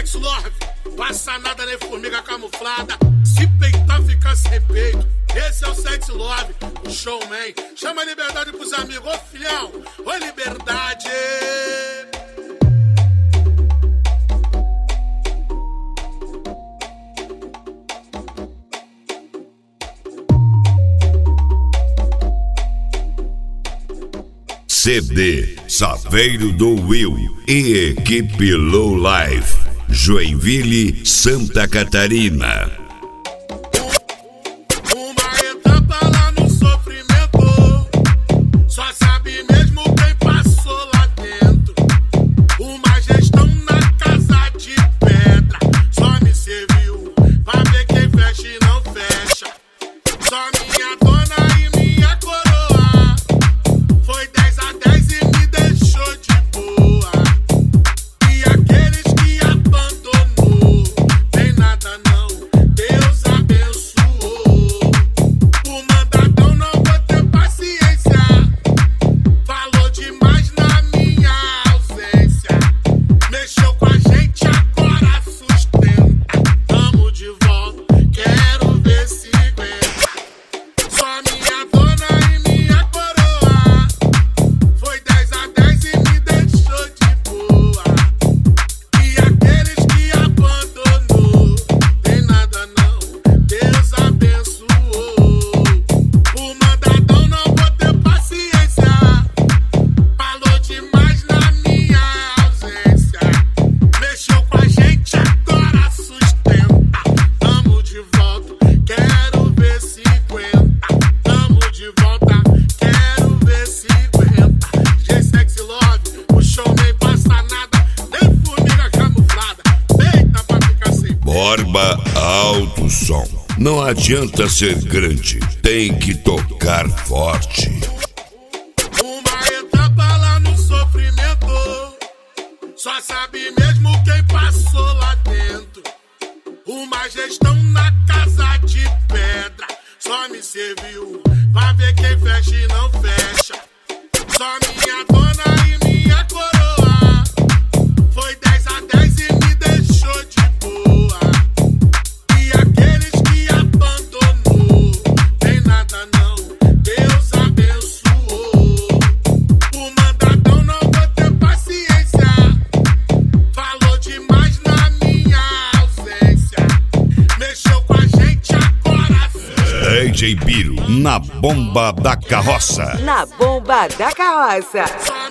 Sex Love, passa nada nem formiga camuflada. Se peitar, fica sem peito. Esse é o Sex Love, o showman. Chama a liberdade pros amigos, ô filhão, ô liberdade. CD Saveiro do Will e equipe Low Life, Joinville, Santa Catarina. Uma etapa lá no sofrimento, só sabe mesmo quem passou lá dentro. Uma gestão na casa de pedra, só me serviu pra ver quem fecha e não fecha. Só minha dona e minha coroa, foi 10 a 10 e me deixou de boa. E aqueles que abandonou, tem nada não, Deus abençoou. O mandadão não vou ter paciência, falou demais na minha ausência. Mexeu com a gente, agora sustenta. Tamo de volta, quero ver se aguenta. Só minha dona e minha coroa, foi 10 a 10 e me deixou de boa. E aqueles que abandonou, tem nada não, Deus abençoou. O mandadão não vou ter paciência, falou demais na minha ausência. Mexeu com a gente, agora sustenta. Tamo de volta, quero ver se aguenta. Tamo de volta, quero ver se aguenta. G-Sex Love, o show nem passa nada, nem formiga camuflada. Peita pra ficar sem. Borba Alto Som. Não adianta ser grande, tem que tocar forte. Uma etapa lá no sofrimento, só sabe mesmo quem passou lá dentro. Uma gestão na casa de pedra, só me serviu pra ver quem fecha e não fecha. Só minha dona e minha coroa, foi 10 a 10 e me deixou de boa. E aqueles que abandonou, tem nada não, Deus abençoou. O mandadão não vou ter paciência, falou demais na minha ausência. Mexeu com a gente, agora DJ Biro, na bomba da carroça. Na bomba da carroça. só